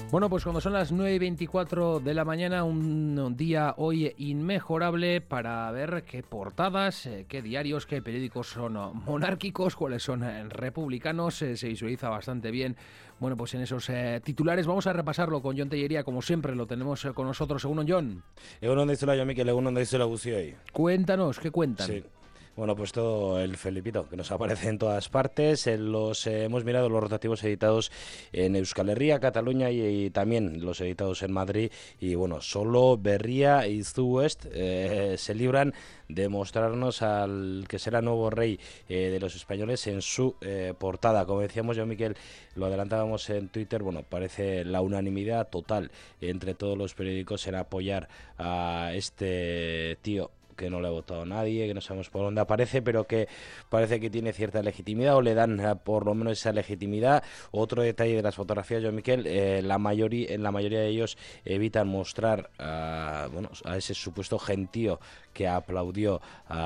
Bueno, pues cuando son las 9:24 de la mañana, un día hoy inmejorable para ver qué portadas, qué diarios, qué periódicos son monárquicos, cuáles son republicanos, se visualiza bastante bien. Bueno, pues en esos titulares vamos a repasarlo con Jon Tellería, como siempre lo tenemos con nosotros. Según Jon. Egunon daizela jo Mikel, egunon daizela guztioi. Cuéntanos, ¿qué cuentan? Sí. Bueno, pues todo el Felipito, que nos aparece en todas partes. Hemos mirado los rotativos editados en Euskal Herria, Cataluña y también los editados en Madrid. Y bueno, solo Berria y Zuest se libran de mostrarnos al que será nuevo rey de los españoles en su portada. Como decíamos yo, Miquel, lo adelantábamos en Twitter, bueno, parece la unanimidad total entre todos los periódicos en apoyar a este tío que no le ha votado nadie, que no sabemos por dónde aparece, pero que parece que tiene cierta legitimidad, o le dan por lo menos esa legitimidad. Otro detalle de las fotografías, Joan Miquel, en la mayoría de ellos evitan mostrar a ese supuesto gentío que aplaudió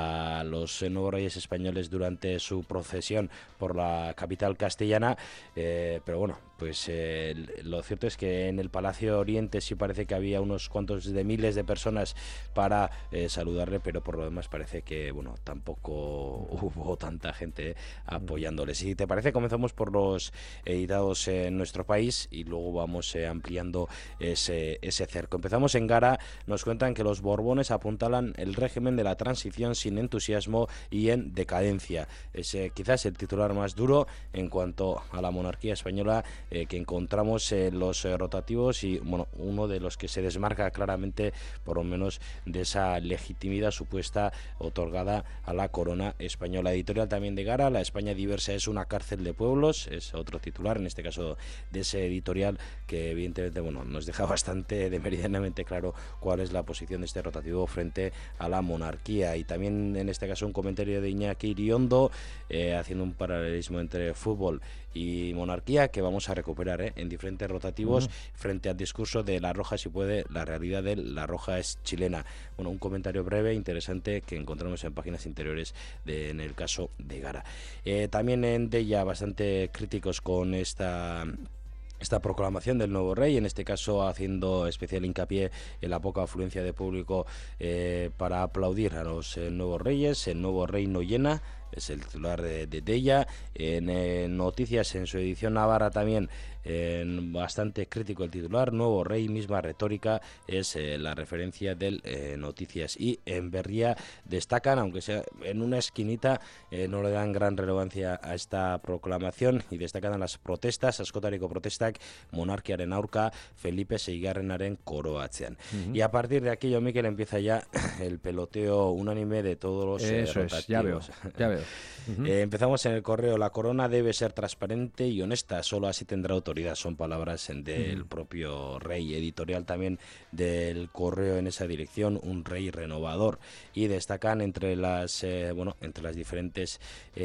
a los nuevos reyes españoles durante su procesión por la capital castellana, pero bueno, pues lo cierto es que en el Palacio Oriente sí parece que había unos cuantos de miles de personas para saludarle, pero por lo demás parece que bueno, tampoco hubo tanta gente apoyándole. Si te parece, comenzamos por los editados en nuestro país y luego vamos ampliando ese cerco. Empezamos en Gara. Nos cuentan que los Borbones apuntalan el régimen de la transición sin entusiasmo y en decadencia. Es quizás el titular más duro en cuanto a la monarquía española que encontramos en los rotativos, y bueno, uno de los que se desmarca claramente, por lo menos, de esa legitimidad supuesta otorgada a la corona española. Editorial también de Gara, la España diversa es una cárcel de pueblos, es otro titular, en este caso de ese editorial, que evidentemente bueno, nos deja bastante de meridianamente claro cuál es la posición de este rotativo frente a la monarquía. Y también en este caso un comentario de Iñaki Iriondo haciendo un paralelismo entre fútbol y monarquía que vamos a recuperar en diferentes rotativos frente al discurso de La Roja si puede, la realidad de La Roja es chilena. Bueno, un comentario breve, interesante, que encontramos en páginas interiores en el caso de Gara. También en Deia bastante críticos con esta proclamación del nuevo rey, en este caso haciendo especial hincapié en la poca afluencia de público para aplaudir a los nuevos reyes. El nuevo rey no llena, es el titular de Deia. En Noticias, en su edición navarra también, bastante crítico el titular, nuevo rey, misma retórica, es la referencia del Noticias. Y en Berria destacan, aunque sea en una esquinita, no le dan gran relevancia a esta proclamación, y destacan a las protestas, askotariko protestak, monarkiaren aurka, Felipe seigarrenaren koroatzean. Y a partir de aquí, Mikel, empieza ya el peloteo unánime de todos los rotativos. Ya veo. Empezamos en el Correo. La corona debe ser transparente y honesta, solo así tendrá autoridad. Son palabras del propio rey. Editorial también del Correo en esa dirección, un rey renovador. Y destacan entre las diferentes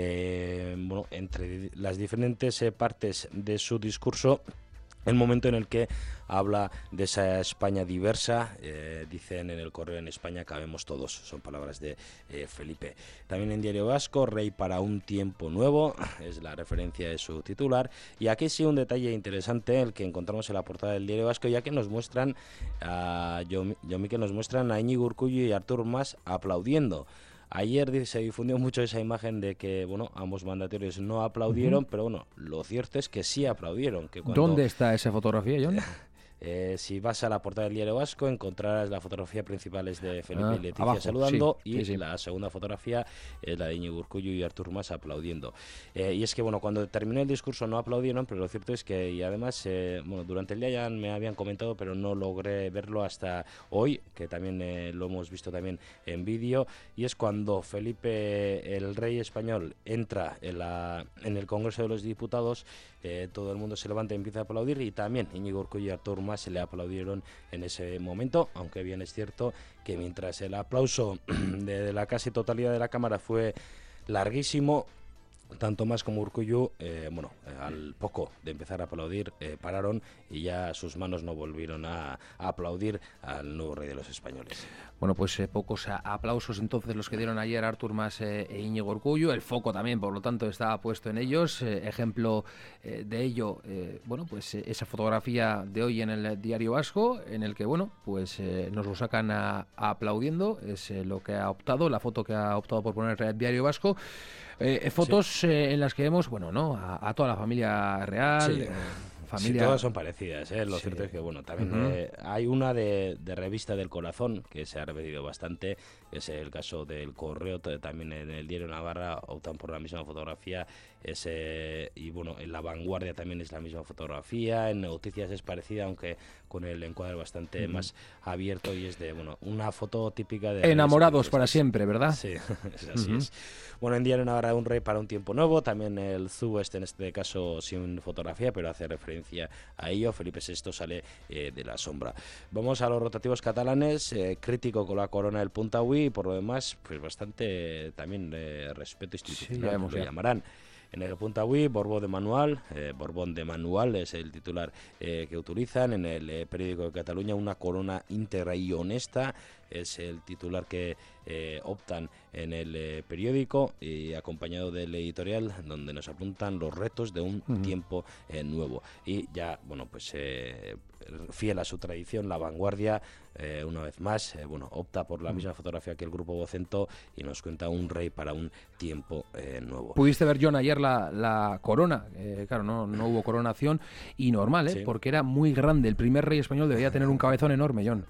partes de su discurso el momento en el que habla de esa España diversa. Dicen en el Correo: en España cabemos todos. Son palabras de Felipe. También en Diario Vasco, rey para un tiempo nuevo, es la referencia de su titular. Y aquí sí un detalle interesante, el que encontramos en la portada del Diario Vasco, ya que nos muestran a Íñigo Urkullu y Artur Mas aplaudiendo. Ayer se difundió mucho esa imagen de que ambos mandatarios no aplaudieron, pero bueno, lo cierto es que sí aplaudieron. ¿Dónde está esa fotografía, Jon? Si vas a la portada del Diario Vasco, encontrarás la fotografía principal es de Felipe y Leticia abajo, saludando, sí. La segunda fotografía es la de Íñigo Urkullu y Artur Mas aplaudiendo. Y es que cuando terminó el discurso no aplaudieron, pero lo cierto es que, y además durante el día ya me habían comentado, pero no logré verlo hasta hoy, que también lo hemos visto también en vídeo, y es cuando Felipe, el rey español, entra en el Congreso de los Diputados. Todo el mundo se levanta y empieza a aplaudir, y también Íñigo Urkullu y Artur Mas se le aplaudieron en ese momento, aunque bien es cierto que mientras el aplauso de la casi totalidad de la Cámara fue larguísimo, Tanto Mas como Urkullu, al poco de empezar a aplaudir, pararon y ya sus manos no volvieron a aplaudir al nuevo rey de los españoles. Bueno, pues pocos aplausos entonces los que dieron ayer Artur Mas e Íñigo Urkullu. El foco también, por lo tanto, está puesto en ellos. Ejemplo de ello, pues esa fotografía de hoy en el Diario Vasco, en el que, pues nos lo sacan aplaudiendo. Es lo que ha optado, la foto que ha optado por poner el Diario Vasco. Fotos sí. En las que vemos, a toda la familia real. Sí. Familia... Sí, todas son parecidas, Lo cierto es que, también hay una de Revista del Corazón que se ha repetido bastante, es el caso del Correo, también en el Diario Navarra optan por la misma fotografía, en La Vanguardia también es la misma fotografía, en Noticias es parecida, aunque con el encuadre bastante más abierto, y es de, una foto típica de... Enamorados para siempre, ¿verdad? Sí, así es. Bueno, en Diario Navarra, un rey para un tiempo nuevo, también el Zuest, en este caso sin fotografía, pero hace referencia a ello. Felipe VI sale de la sombra. Vamos a los rotativos catalanes, crítico con la corona del Puntawi, y por lo demás, pues bastante también respeto institucional, lo llamarán. En el Puntawi, Borbón de Manual es el titular que utilizan. En el periódico de Cataluña, una corona íntegra y honesta es el titular que optan en el periódico, y acompañado del editorial donde nos apuntan los retos de un tiempo nuevo. Y ya, fiel a su tradición, La Vanguardia, una vez más, opta por la misma fotografía que el Grupo Vocento y nos cuenta un rey para un tiempo nuevo. ¿Pudiste ver, John, ayer la corona? Claro, no hubo coronación, y normal, ¿Sí? Porque era muy grande. El primer rey español debía tener un cabezón enorme, John.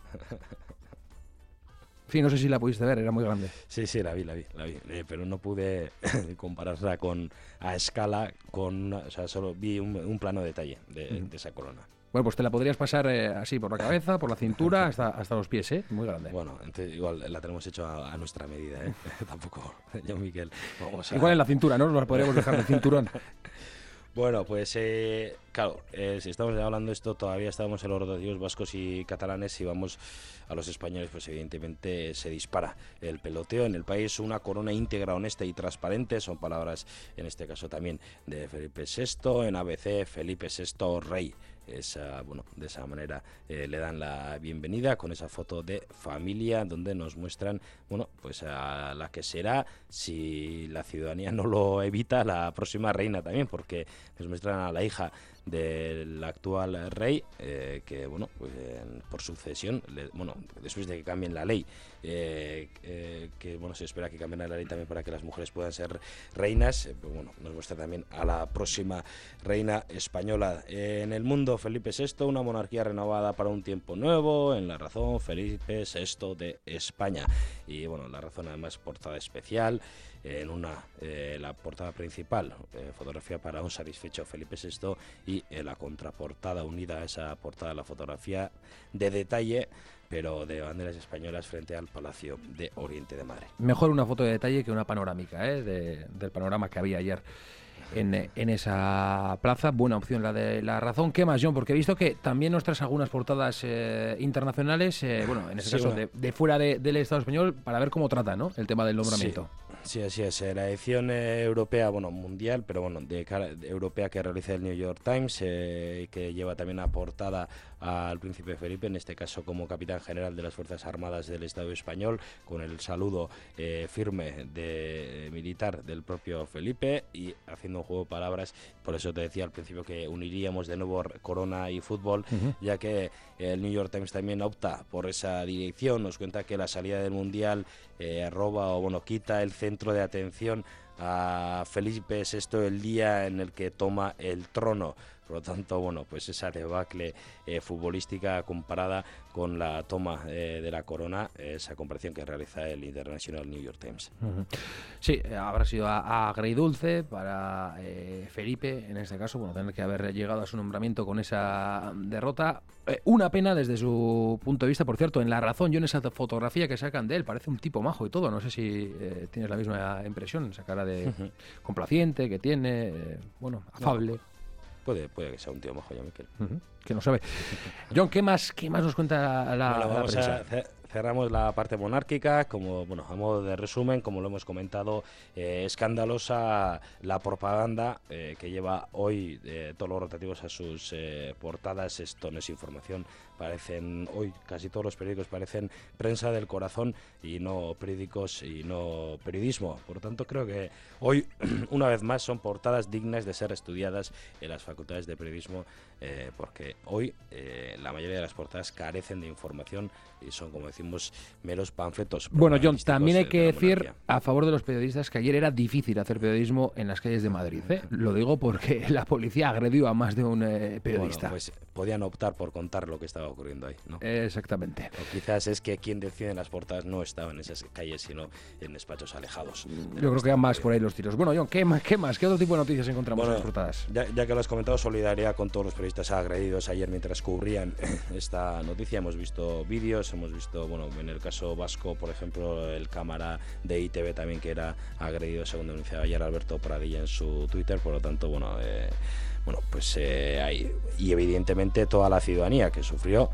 Sí, no sé si la pudiste ver, era muy grande. Sí, la vi, pero no pude compararla a escala solo vi un plano detalle de esa corona. Bueno, pues te la podrías pasar así por la cabeza, por la cintura, hasta los pies, muy grande. Bueno, entonces igual la tenemos hecho a nuestra medida, Tampoco, yo, Miquel. Igual en la cintura, ¿no? Nos podríamos dejar de cinturón. Bueno, pues claro, si estamos hablando de esto, todavía estamos en los rotativos vascos y catalanes. Si vamos a los españoles, pues evidentemente se dispara el peloteo. En el país, una corona íntegra, honesta y transparente, son palabras en este caso también de Felipe VI. En ABC, Felipe VI rey. De esa manera le dan la bienvenida con esa foto de familia donde nos muestran, pues a la que será, si la ciudadanía no lo evita, la próxima reina también, porque nos muestran a la hija del actual rey, que por sucesión, después de que cambien la ley, se espera que cambien la ley también para que las mujeres puedan ser reinas, nos muestra también a la próxima reina española. En El Mundo, Felipe VI, una monarquía renovada para un tiempo nuevo. En La Razón, Felipe VI de España. Y La Razón, además, portada especial. En la portada principal, fotografía para un satisfecho Felipe VI, y en la contraportada, unida a esa portada, la fotografía de detalle, pero de banderas españolas frente al Palacio de Oriente de Madrid. Mejor una foto de detalle que una panorámica, del panorama que había ayer en esa plaza. Buena opción la de La Razón. ¿Qué más, John? Porque he visto que también nos traes algunas portadas internacionales, en este caso de fuera del Estado español, para ver cómo trata, ¿no?, el tema del nombramiento. Sí, así es. La edición europea, mundial, pero europea, que realiza el New York Times, que lleva también a portada al príncipe Felipe, en este caso como capitán general de las Fuerzas Armadas del Estado español, con el saludo firme militar del propio Felipe, y haciendo un juego de palabras. Por eso te decía al principio que uniríamos de nuevo corona y fútbol, ya que el New York Times también opta por esa dirección. Nos cuenta que la salida del Mundial quita el centro de atención a Felipe VI el día en el que toma el trono. Por lo tanto, pues esa debacle futbolística comparada con la toma de la corona, esa comparación que realiza el International New York Times. Sí, habrá sido agridulce para Felipe, en este caso, tener que haber llegado a su nombramiento con esa derrota. Una pena desde su punto de vista, por cierto. En La Razón, yo en esa fotografía que sacan de él, parece un tipo majo y todo. No sé si tienes la misma impresión, esa cara de complaciente que tiene, afable. No. Puede que sea un tío majo, ya, Miquel. Que no sabe. John, ¿qué más nos cuenta la prensa? cerramos la parte monárquica. Como, bueno, a modo de resumen, como lo hemos comentado, escandalosa la propaganda que lleva hoy todos los rotativos a sus portadas. Esto no es información, parecen hoy casi todos los periódicos parecen prensa del corazón y no periódicos y no periodismo. Por lo tanto, creo que hoy una vez más son portadas dignas de ser estudiadas en las facultades de periodismo, porque hoy la mayoría de las portadas carecen de información y son, como decimos, meros panfletos. Bueno, Jon, también hay que decir a favor de los periodistas que ayer era difícil hacer periodismo en las calles de Madrid, ¿eh? Lo digo porque la policía agredió a más de un periodista. Bueno, pues podían optar por contar lo que estaba ocurriendo ahí, ¿no? Exactamente. O quizás es que quien decide en las portadas no estaba en esas calles, sino en despachos alejados. Yo creo que van más por ahí los tiros. Bueno, Jon, ¿qué más? ¿Qué otro tipo de noticias encontramos en las portadas? Ya que lo has comentado, solidaridad con todos los periodistas agredidos ayer mientras cubrían esta noticia. Hemos visto vídeos, hemos visto, bueno, en el caso vasco, por ejemplo, el cámara de ITV también que era agredido, según denunciaba ayer Alberto Pradilla en su Twitter. Por lo tanto, pues hay, y evidentemente toda la ciudadanía que sufrió,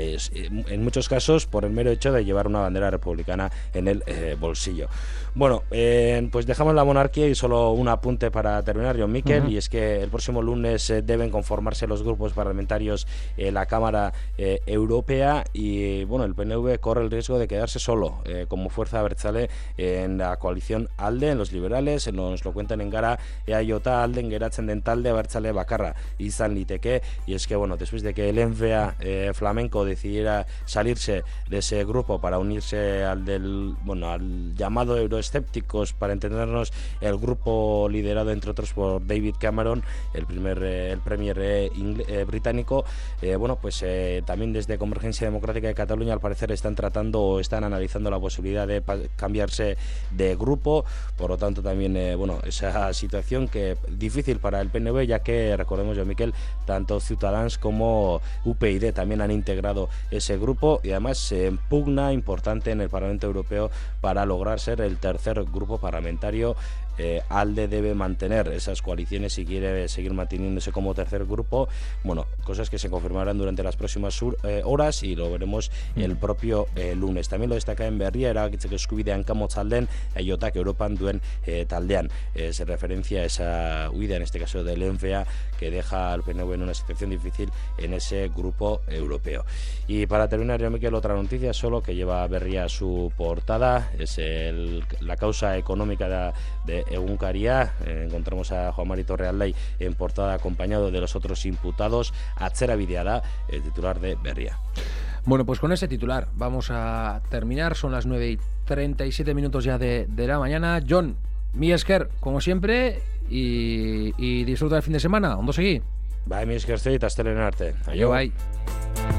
en muchos casos por el mero hecho de llevar una bandera republicana en el bolsillo. Bueno, pues dejamos la monarquía y solo un apunte para terminar, Jon Miquel, y es que el próximo lunes deben conformarse los grupos parlamentarios en la Cámara Europea y, bueno, el PNV corre el riesgo de quedarse solo como fuerza abertzale en la coalición ALDE, en los liberales. Nos lo cuentan en gara EAJ alden geratzen den talde abertzale bakarra izan liteke, y es que, bueno, después de que el NVA flamenco decidiera salirse de ese grupo para unirse al llamado euroescépticos, para entendernos, el grupo liderado entre otros por David Cameron, el premier británico, también desde Convergencia Democrática de Cataluña al parecer están tratando o están analizando la posibilidad de cambiarse de grupo. Por lo tanto, también esa situación que difícil para el PNV, ya que recordemos, Jon Miquel, tanto Ciutadans como UPyD también han integrado ese grupo, y además se pugna importante en el Parlamento Europeo para lograr ser el tercer grupo parlamentario. ALDE debe mantener esas coaliciones si quiere seguir manteniéndose como tercer grupo. Bueno, cosas que se confirmarán durante las próximas horas y lo veremos el propio lunes. También lo destaca en Berria, erabakitzeko eskubidea hankamotz alden EIOtak Europan duen taldean. Se referencia a esa huida, en este caso del NVA, que deja al PNV en una situación difícil en ese grupo europeo. Y para terminar, Jon Miquel, otra noticia solo que lleva Berria a su portada, es la causa económica de Egunkaria. Encontramos a Juan Mari Torrealdai en portada acompañado de los otros imputados. Atzerabidea da, el titular de Berria. Bueno, pues con ese titular vamos a terminar. Son las 9:37 ya de la mañana. Jon, mi esker, como siempre, y disfruta el fin de semana. ¿Dónde seguí? Bai, mi esker zei, eta astelehen arte. Aio, bai.